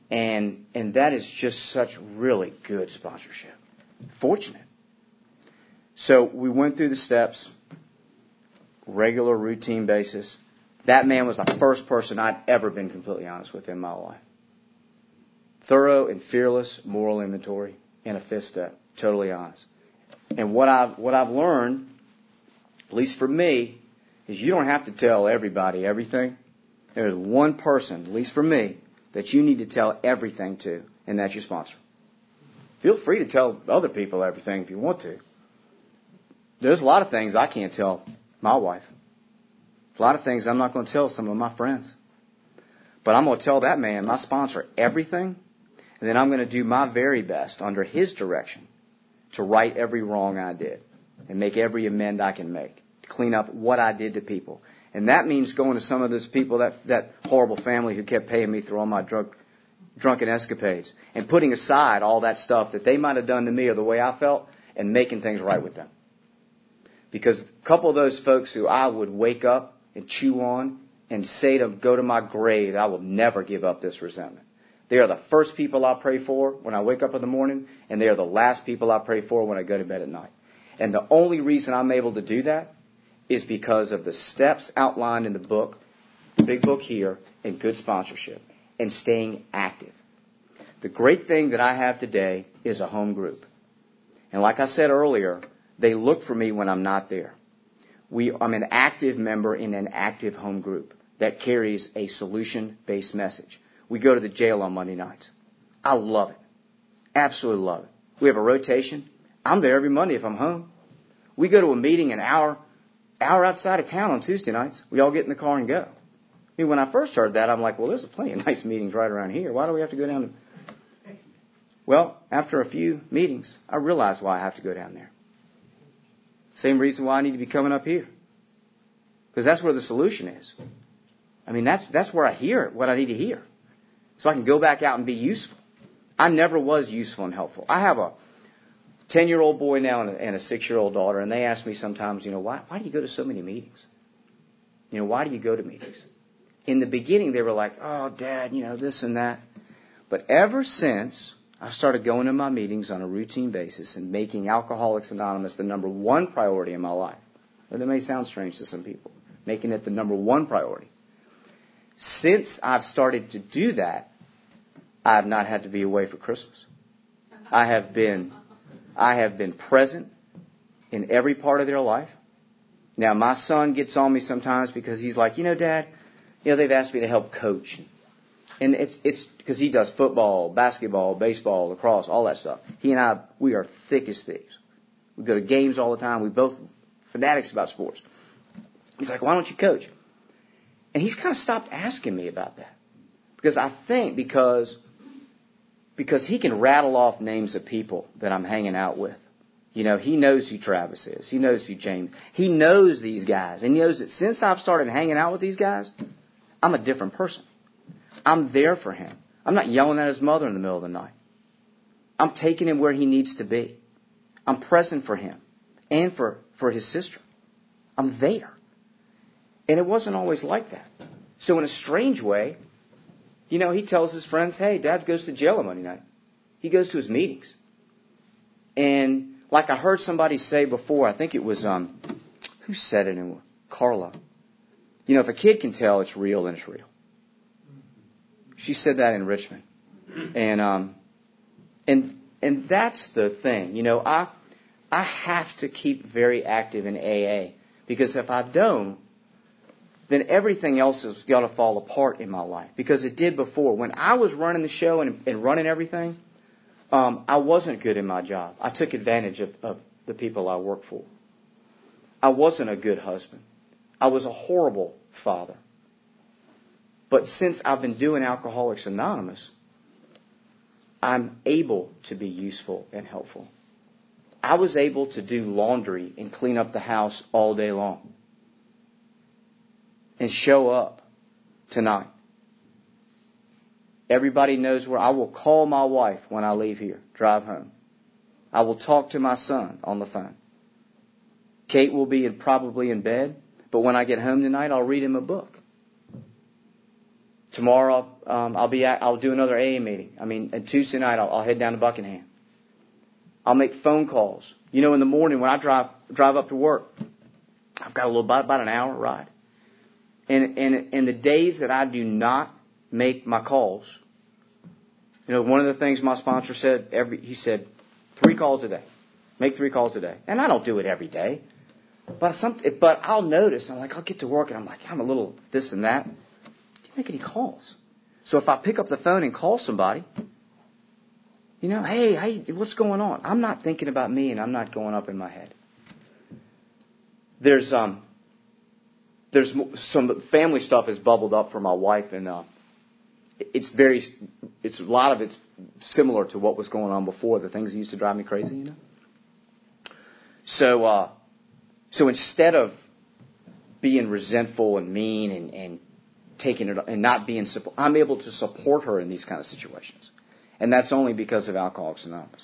And that is just such really good sponsorship. Fortunate. So we went through the steps, regular routine basis. That man was the first person I'd ever been completely honest with in my life. Thorough and fearless moral inventory and a fifth step. Totally honest. And what I've learned, at least for me, is you don't have to tell everybody everything. There's one person, at least for me, that you need to tell everything to, and that's your sponsor. Feel free to tell other people everything if you want to. There's a lot of things I can't tell my wife. A lot of things I'm not going to tell some of my friends. But I'm going to tell that man, my sponsor, everything, and then I'm going to do my very best under his direction to right every wrong I did and make every amend I can make, to clean up what I did to people. And that means going to some of those people, that horrible family who kept paying me through all my drunken escapades, and putting aside all that stuff that they might have done to me or the way I felt and making things right with them. Because a couple of those folks who I would wake up and chew on and say to go to my grave, I will never give up this resentment. They are the first people I pray for when I wake up in the morning, and they are the last people I pray for when I go to bed at night. And the only reason I'm able to do that is because of the steps outlined in the book, the big book here, and good sponsorship, and staying active. The great thing that I have today is a home group. And like I said earlier, they look for me when I'm not there. I'm an active member in an active home group that carries a solution-based message. We go to the jail on Monday nights. I love it. Absolutely love it. We have a rotation. I'm there every Monday if I'm home. We go to a meeting an hour outside of town on Tuesday nights. We all get in the car and go. I mean, when I first heard that, I'm like, well, there's plenty of nice meetings right around here. Why do we have to go down to... Well, after a few meetings, I realized why I have to go down there. Same reason why I need to be coming up here. Because that's where the solution is. I mean, that's where I hear it, what I need to hear. So I can go back out and be useful. I never was useful and helpful. I have a 10-year-old boy now and a 6-year-old daughter, and they ask me sometimes, why do you go to so many meetings? Why do you go to meetings? In the beginning, they were like, oh, Dad, this and that. But ever since I started going to my meetings on a routine basis and making Alcoholics Anonymous the number one priority in my life, that may sound strange to some people, making it the number one priority. Since I've started to do that, I have not had to be away for Christmas. I have been present in every part of their life. Now, my son gets on me sometimes because he's like, Dad, they've asked me to help coach. And it's because he does football, basketball, baseball, lacrosse, all that stuff. He and I, we are thick as thieves. We go to games all the time. We both fanatics about sports. He's like, why don't you coach? And he's kind of stopped asking me about that. Because I think because he can rattle off names of people that I'm hanging out with. He knows who Travis is. He knows who James. He knows these guys. And he knows that since I've started hanging out with these guys, I'm a different person. I'm there for him. I'm not yelling at his mother in the middle of the night. I'm taking him where he needs to be. I'm present for him and for his sister. I'm there. And it wasn't always like that. So in a strange way, he tells his friends, hey, Dad goes to jail on Monday night. He goes to his meetings. And like I heard somebody say before, I think it was, who said it? Carla. If a kid can tell it's real, then it's real. She said that in Richmond. And that's the thing. I have to keep very active in AA. Because if I don't, then everything else is going to fall apart in my life. Because it did before. When I was running the show and running everything, I wasn't good in my job. I took advantage of the people I worked for. I wasn't a good husband. I was a horrible father. But since I've been doing Alcoholics Anonymous, I'm able to be useful and helpful. I was able to do laundry and clean up the house all day long. And show up tonight. Everybody knows where I will call my wife when I leave here, drive home. I will talk to my son on the phone. Kate will be probably in bed, but when I get home tonight, I'll read him a book. Tomorrow, I'll do another AA meeting. And Tuesday night, I'll head down to Buckingham. I'll make phone calls. In the morning when I drive up to work, I've got about an hour ride. And the days that I do not make my calls, one of the things my sponsor said, he said, 3 calls a day. Make 3 calls a day. And I don't do it every day. But I'll notice, I'll get to work and I'm a little this and that. Didn't make any calls. So if I pick up the phone and call somebody, hey, what's going on? I'm not thinking about me and I'm not going up in my head. There's some family stuff has bubbled up for my wife, and it's a lot of it's similar to what was going on before, the things that used to drive me crazy, So instead of being resentful and mean and taking it and not being support, I'm able to support her in these kind of situations, and that's only because of Alcoholics Anonymous.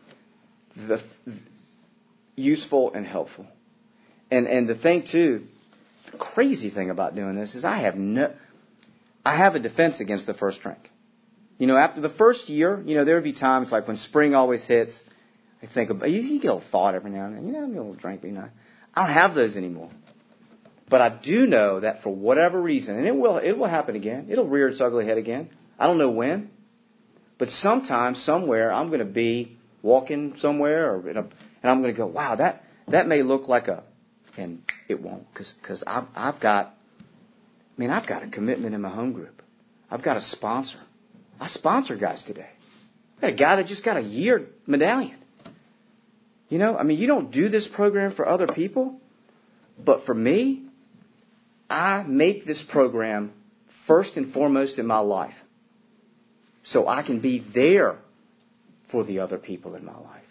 Useful and helpful, and the thing too. The crazy thing about doing this is I have a defense against the first drink. After the first year, there would be times like when spring always hits, I think about, you get a little thought every now and then, I'm a little drink, I don't have those anymore. But I do know that for whatever reason, and it will happen again, it'll rear its ugly head again. I don't know when, but sometime, somewhere, I'm going to be walking somewhere, and I'm going to go, wow, that may look like and it won't, because I've got a commitment in my home group. I've got a sponsor. I sponsor guys today. I got a guy that just got a year medallion. You don't do this program for other people, but for me, I make this program first and foremost in my life, so I can be there for the other people in my life.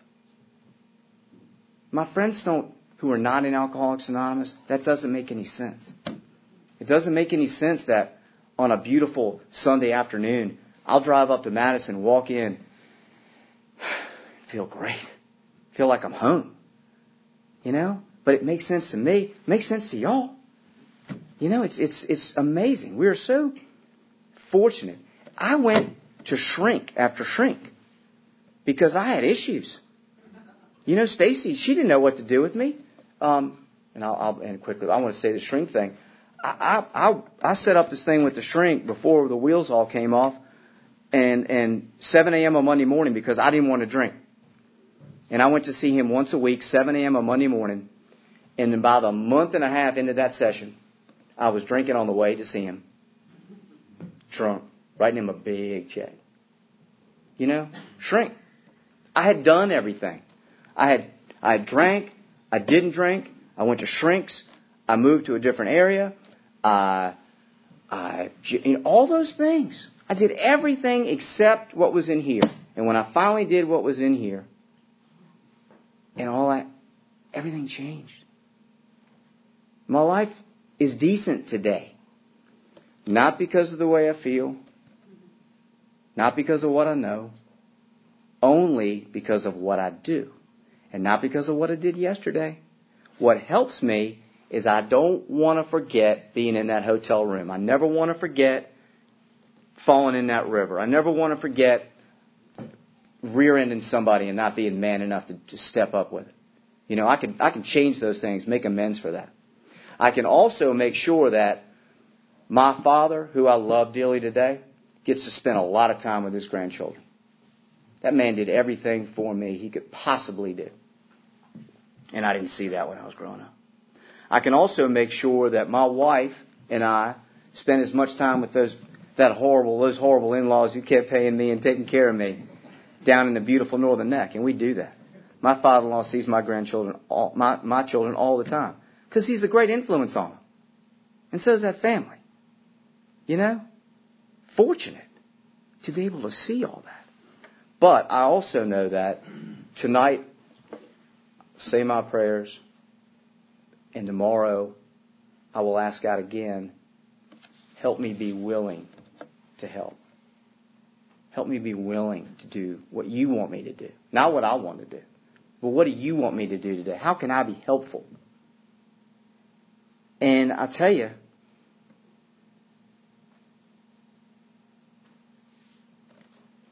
My friends who are not in Alcoholics Anonymous, that doesn't make any sense. It doesn't make any sense that on a beautiful Sunday afternoon, I'll drive up to Madison, walk in, feel great, feel like I'm home. But it makes sense to me, it makes sense to y'all. It's amazing. We are so fortunate. I went to shrink after shrink because I had issues. Stacy, she didn't know what to do with me. And I'll end quickly. I want to say the shrink thing. I set up this thing with the shrink before the wheels all came off, and 7 a.m. on Monday morning because I didn't want to drink. And I went to see him once a week, 7 a.m. on Monday morning. And about a month and a half into that session, I was drinking on the way to see him. Drunk, writing him a big check. Shrink. I had done everything. I had drank. I didn't drink. I went to shrinks. I moved to a different area. All those things. I did everything except what was in here. And when I finally did what was in here, and all that, everything changed. My life is decent today. Not because of the way I feel. Not because of what I know. Only because of what I do. And not because of what I did yesterday. What helps me is I don't want to forget being in that hotel room. I never want to forget falling in that river. I never want to forget rear-ending somebody and not being man enough to step up with it. I can change those things, make amends for that. I can also make sure that my father, who I love dearly today, gets to spend a lot of time with his grandchildren. That man did everything for me he could possibly do. And I didn't see that when I was growing up. I can also make sure that my wife and I spend as much time with those horrible in-laws who kept paying me and taking care of me down in the beautiful Northern Neck. And we do that. My father-in-law sees my grandchildren, my children all the time. Because he's a great influence on them. And so is that family. Fortunate to be able to see all that. But I also know that tonight, say my prayers, and tomorrow I will ask God again, help me be willing to help. Help me be willing to do what you want me to do. Not what I want to do. But what do you want me to do today? How can I be helpful? And I tell you,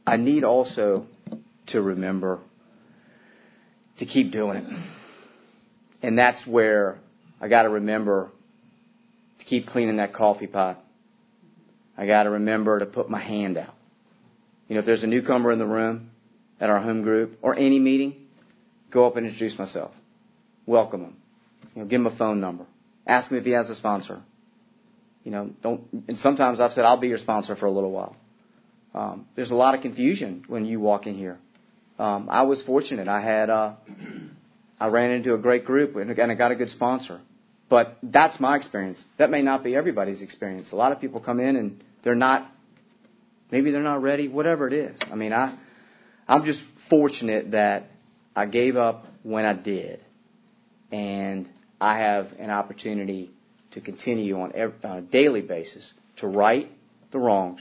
I need also to remember to keep doing it. And that's where I got to remember to keep cleaning that coffee pot. I got to remember to put my hand out. You know, if there's a newcomer in the room at our home group or any meeting, go up and introduce myself. Welcome him. You know, give him a phone number. Ask him if he has a sponsor. You know, and sometimes I've said, I'll be your sponsor for a little while. There's a lot of confusion when you walk in here. I was fortunate. I ran into a great group and I got a good sponsor. But that's my experience. That may not be everybody's experience. A lot of people come in and maybe they're not ready, whatever it is. I mean, I'm just fortunate that I gave up when I did. And I have an opportunity to continue on a daily basis to right the wrongs,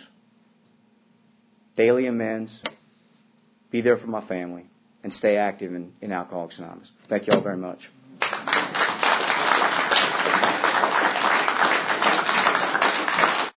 daily amends, be there for my family, and stay active in Alcoholics Anonymous. Thank you all very much.